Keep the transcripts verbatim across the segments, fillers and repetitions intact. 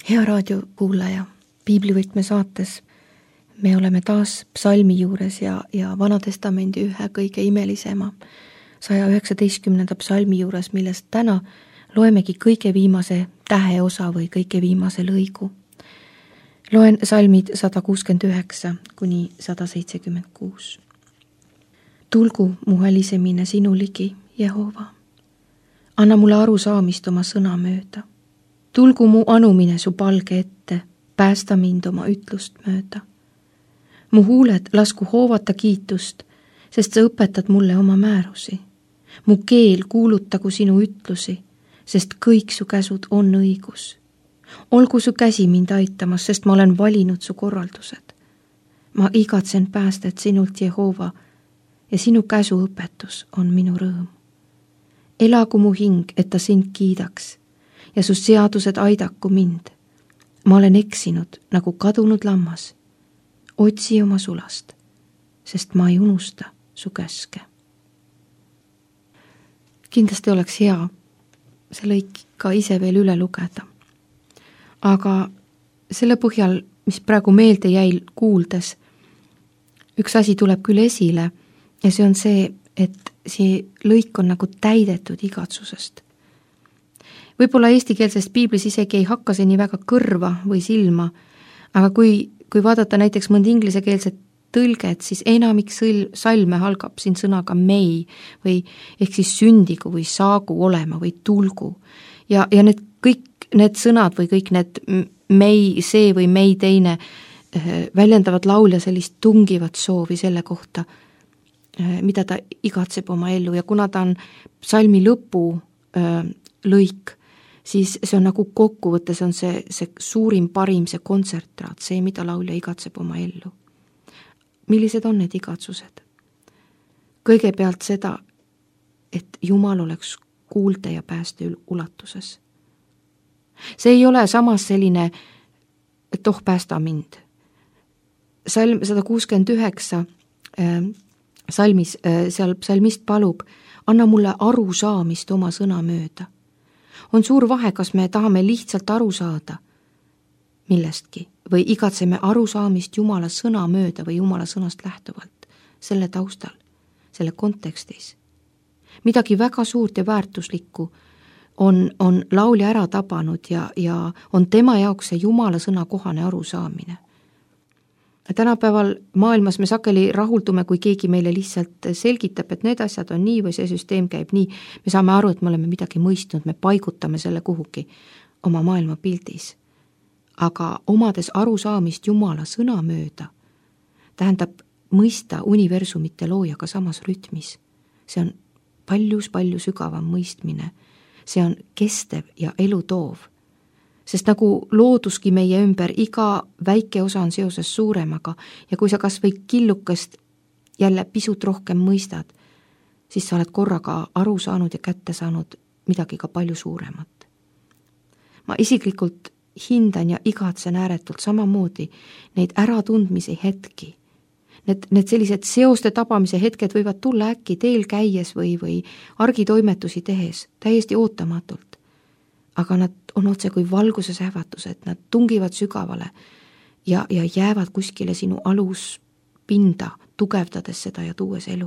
Hea raadiokuulaja, Piiblivõtme saates me oleme taas psalmi juures ja, ja Vanatestamendi ühe kõige imelisema saja üheksateistkümnenda psalmi juures, millest täna loemegi kõige viimase täheosa või kõige viimase lõigu. Loen salmid sada kuuskümmend üheksa kuni sada seitsekümmend kuus. Tulgu mu helisemine sinu ligi, Jehova. Anna mulle aru saamist oma sõna mööda. Tulgu mu anumine su palge ette, päästa mind oma ütlust mööda. Mu huuled lasku hoovata kiitust, sest sa õpetad mulle oma määrusi. Mu keel kuulutagu sinu ütlusi, sest kõik su käsud on õigus. Olgu su käsi mind aitamas, sest ma olen valinud su korraldused. Ma igatsen päästet sinult, Jehova, ja sinu käsu õpetus on minu rõõm. Elagu mu hing, et ta sind kiidaks, ja su seadused aidaku mind. Ma olen eksinud nagu kadunud lammas. Otsi oma sulast, sest ma ei unusta su käske. Kindlasti oleks hea see lõik ka ise veel üle lugeda. Aga selle põhjal, mis praegu meelde jäi kuuldes, üks asi tuleb küll esile ja see on see, et see lõik on nagu täidetud igatsusest. Võib-olla eestikeelsest piiblis isegi ei hakka see nii väga kõrva või silma, aga kui, kui vaadata näiteks mõnd inglisekeelset tõlget, siis enamik sõl, salme algab siin sõnaga mei või ehk siis sündigu või saagu olema või tulgu. Ja, ja need kõik need sõnad või kõik need mei see või mei teine väljendavad laulja sellist tungivat soovi selle kohta, mida ta igatseb oma ellu ja kuna ta on salmi lõpu lõik, siis see on nagu kokkuvõttes on see, see suurim, parim, see kontsentraat, see, mida laulja igatseb oma ellu. Millised on need igatsused? Kõigepealt seda, et Jumal oleks kuulde ja pääste ulatuses. See ei ole samas selline, et oh, päästa mind. Salm sada kuuskümmend üheksa äh, salmis, äh, seal psalmist palub, anna mulle aru saamist oma sõna mööda. On suur vahe, kas me tahame lihtsalt aru saada millestki või igatseme aru saamist Jumala sõna mööda või Jumala sõnast lähtuvalt, selle taustal, selle kontekstis. Midagi väga suurt ja väärtuslikku on, on laulja ära tabanud ja, ja on tema jaoks see Jumala sõna kohane arusaamine. Tänapäeval maailmas me sageli rahuldume, kui keegi meile lihtsalt selgitab, et need asjad on nii või see süsteem käib nii. Me saame aru, et me oleme midagi mõistnud, me paigutame selle kuhugi oma maailma pildis. Aga omades arusaamist Jumala sõna mööda tähendab mõista universumite loojaga samas rütmis. See on paljus-palju sügavam mõistmine. See on kestev ja elu toov. Sest nagu looduski meie ümber, iga väike osa on seoses suuremaga ja kui sa kas või killukest jälle pisut rohkem mõistad, siis sa oled korraga aru saanud ja kätte saanud midagi ka palju suuremat. Ma isiklikult hindan ja igatsen ääretult samamoodi neid äratundmise hetki. Need, need sellised seoste tabamise hetked võivad tulla äkki teel käies või, või argitoimetusi tehes, täiesti ootamatult. Aga nad on otse kui valguses ähvatused, nad tungivad sügavale ja, ja jäävad kuskile sinu aluspinda, tugevdades seda ja tuues elu.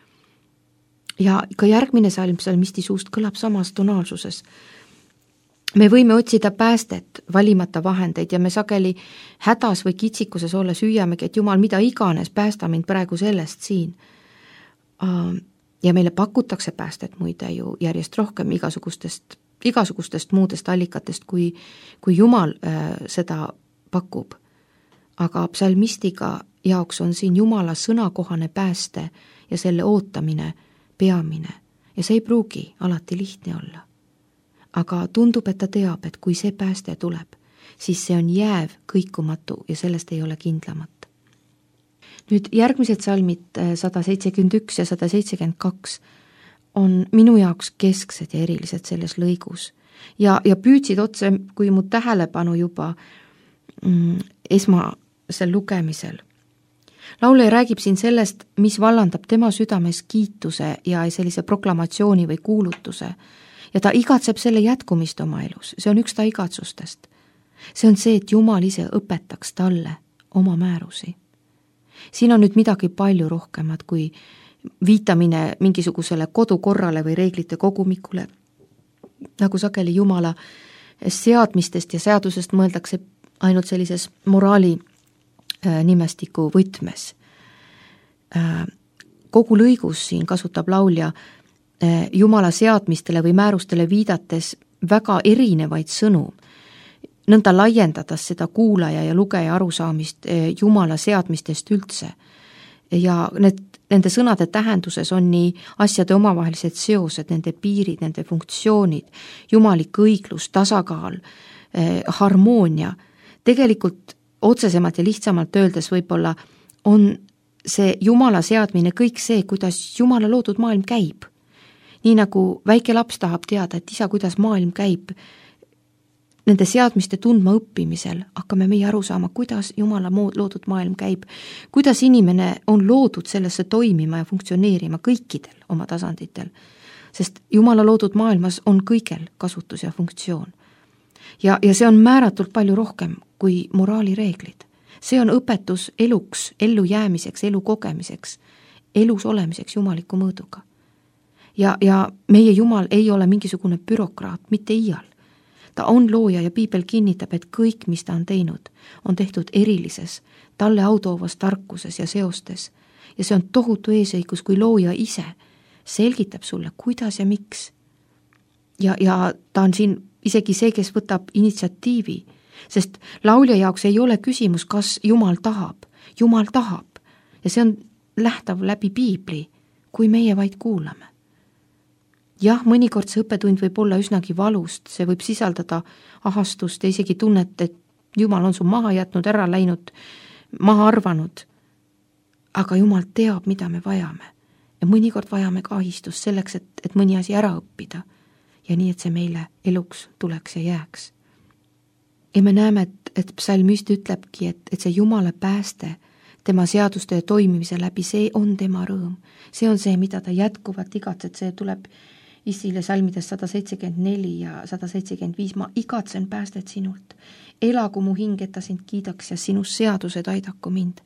Ja ka järgmine salm salmisti suust kõlab samas tonaalsuses. Me võime otsida päästet, valimata vahendeid ja me sageli hädas või kitsikuses olles hüüamegi, et Jumal, mida iganes, päästa mind praegu sellest siin. Ja meile pakutakse päästet muide ju järjest rohkem igasugustest, igasugustest muudest allikatest, kui, kui Jumal äh, seda pakub. Aga psalmistiga jaoks on siin Jumala sõnakohane pääste ja selle ootamine peamine ja see ei pruugi alati lihtne olla. Aga tundub, et ta teab, et kui see pääste tuleb, siis see on jääv, kõikumatu ja sellest ei ole kindlamat. Nüüd järgmised salmid sada seitsekümmend üks ja sada seitsekümmend kaks on minu jaoks kesksed ja erilised selles lõigus ja, ja püüdsid otse, kui mu tähelepanu juba mm, esmasel lugemisel. Laulja räägib siin sellest, mis vallandab tema südames kiituse ja sellise proklamatsiooni või kuulutuse ja ta igatseb selle jätkumist oma elus, see on üks ta igatsustest. see on see, et Jumal ise õpetaks talle oma määrusi. Siin on nüüd midagi palju rohkemat kui viitamine mingisugusele kodukorrale või reeglite kogumikule, nagu sageli Jumala seadmistest ja seadusest mõeldakse ainult sellises moraali nimestiku võtmes. Kogu lõigus siin kasutab laulja Jumala seadmistele või määrustele viidates väga erinevaid sõnu, nõnda laiendades seda kuulaja ja lugeja arusaamist Jumala seadmistest üldse. Ja need, nende sõnade tähenduses on nii asjade omavahelised seosed, nende piirid, nende funktsioonid, jumalik õiglus, tasakaal, eh, harmoonia. Tegelikult otsesemalt ja lihtsamalt öeldes võib-olla on see Jumala seadmine kõik see, kuidas Jumala loodud maailm käib. Nii nagu väike laps tahab teada, et isa, kuidas maailm käib, nende seadmiste tundma õppimisel hakkame meie aru saama, kuidas Jumala loodud maailm käib, kuidas inimene on loodud sellesse toimima ja funktsioneerima kõikidel oma tasanditel, sest Jumala loodud maailmas on kõigel kasutus ja funktsioon. Ja, ja see on määratult palju rohkem kui moraalireeglid. See on õpetus eluks, ellu jäämiseks, elu kogemiseks, elus olemiseks jumaliku mõõduga. Ja, ja meie Jumal ei ole mingisugune bürokraat, mitte iial. Ta on looja ja Piibel kinnitab, et kõik, mis ta on teinud, on tehtud erilises, talle autoovas tarkuses ja seostes. Ja see on tohutu eesõigus, kui looja ise selgitab sulle, kuidas ja miks. Ja, ja ta on siin isegi see, kes võtab initsiatiivi, sest laulja jaoks ei ole küsimus, kas Jumal tahab. Jumal tahab ja see on lähtav läbi Piibli, kui meie vaid kuulame. Jah, mõnikord see õppetund võib olla üsnagi valust, see võib sisaldada ahastust ja isegi tunnet, et Jumal on su maha jätnud, ära läinud, maha arvanud. Aga Jumal teab, mida me vajame. Ja mõnikord vajame ka ahistust selleks, et, et mõni asi ära õppida. Ja nii, et see meile eluks tuleks ja jääks. Ja me näeme, et, et psalmist ütlebki, et, et see Jumala pääste, tema seaduste toimimise läbi, see on tema rõõm. See on see, mida ta jätkuvalt igatset, see tuleb Issile salmides sada seitsekümmend neli ja sada seitsekümmend viis, ma igatsen päästet sinult. Elagu mu hing, et ta sind kiidaks ja sinu seadused aidaku mind.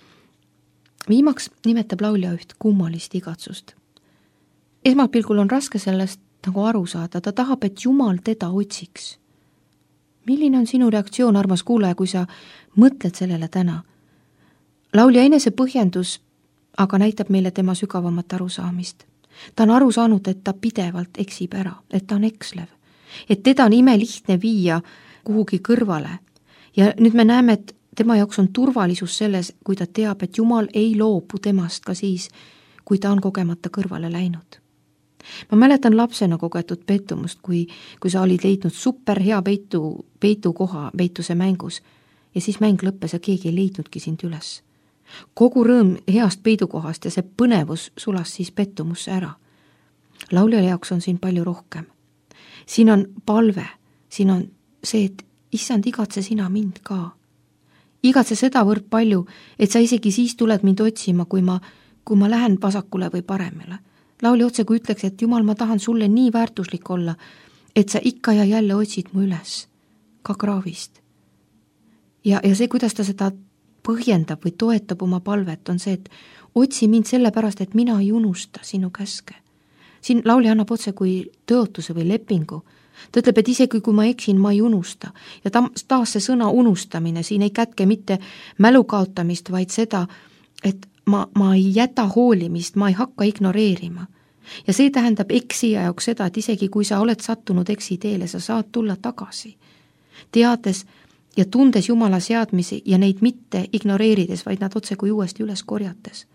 Viimaks nimetab laulja üht kummalist igatsust. Esmapilgul on raske sellest nagu aru saada, ta tahab, et Jumal teda otsiks. Milline on sinu reaktsioon, armas kuulaja, kui sa mõtled sellele täna? Laulja enese põhjendus aga näitab meile tema sügavamat arusaamist. Ta on aru saanud, et ta pidevalt eksib ära, et ta on ekslev, et teda on ime lihtne viia kuhugi kõrvale. Ja nüüd me näeme, et tema jaoks on turvalisus selles, kui ta teab, et Jumal ei loobu temast ka siis, kui ta on kogemata kõrvale läinud. Ma mäletan lapsena kogetud pettumust, kui, kui sa olid leidnud super hea peitu, peitukoha peituse mängus ja siis mäng lõppes ja keegi ei leidnudki sind üles. Kogu rõõm heast peidukohast ja see põnevus sulas siis pettumusse ära. Lauljale jaoks on siin palju rohkem. Siin on palve, siin on see, et issand, igatse sina mind ka. Igatse seda võrd palju, et sa isegi siis tuled mind otsima, kui ma, kui ma lähen vasakule või paremale. Laulja otse kui ütleks, et Jumal, ma tahan sulle nii väärtuslik olla, et sa ikka ja jälle otsid mu üles, ka kraavist. Ja, ja see, kuidas ta seda põhjendab või toetab oma palvet, on see, et otsi mind sellepärast, et mina ei unusta sinu käske. Siin laulja annab otse kui tõotuse või lepingu. Ta ütleb, et isegi kui ma eksin, ma ei unusta. Ja ta, taas see sõna unustamine, siin ei kätke mitte mälu kaotamist, vaid seda, et ma, ma ei jäta hoolimist, ma ei hakka ignoreerima. Ja see tähendab eksija jaoks seda, et isegi kui sa oled sattunud eksiteele, sa saad tulla tagasi. Teades ja tundes Jumala seadmisi ja neid mitte ignoreerides, vaid nad otse kui uuesti üles korjates.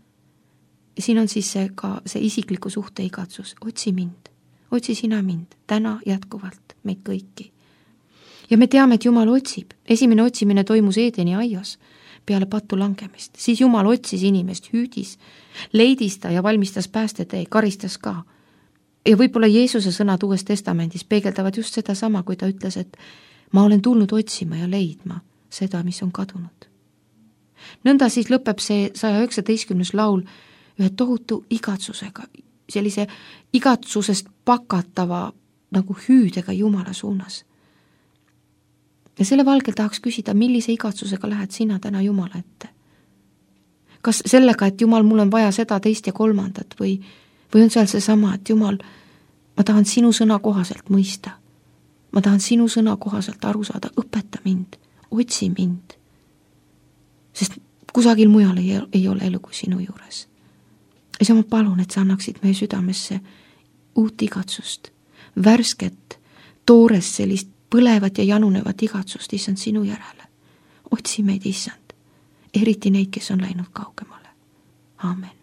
Ja siin on siis see ka see isikliku suhte igatsus. Otsi mind, otsi sina mind, täna jätkuvalt meid kõiki. Ja me teame, et Jumal otsib. Esimene otsimine toimus Eedeni aias peale pattu langemist. Siis Jumal otsis inimest, hüüdis, leidis ta ja valmistas päästetee, karistas ka. Ja võib-olla Jeesuse sõnad Uues Testamendis peegeldavad just seda sama, kui ta ütles, et ma olen tulnud otsima ja leidma seda, mis on kadunud. Nõnda siis lõpeb see saja üheksateistkümnes laul ühe tohutu igatsusega, sellise igatsusest pakatava nagu hüüdega Jumala suunas. ja selle valgel tahaks küsida, millise igatsusega lähed sina täna Jumala ette? Kas sellega, et Jumal, mul on vaja seda, teist ja kolmandat või, või on seal seesama, et Jumal, ma tahan sinu sõna kohaselt mõista. Ma tahan sinu sõna kohaselt aru saada, õpeta mind, otsi mind. Sest kusagil mujal ei, ei ole elu kui sinu juures. Ja siis ma palun, et sa annaksid meie südamesse uut igatsust, värsket, toores sellist põlevat ja janunevat igatsust, issand, sinu järele. Otsi meid, issand, eriti neid, kes on läinud kaugemale. Aamen.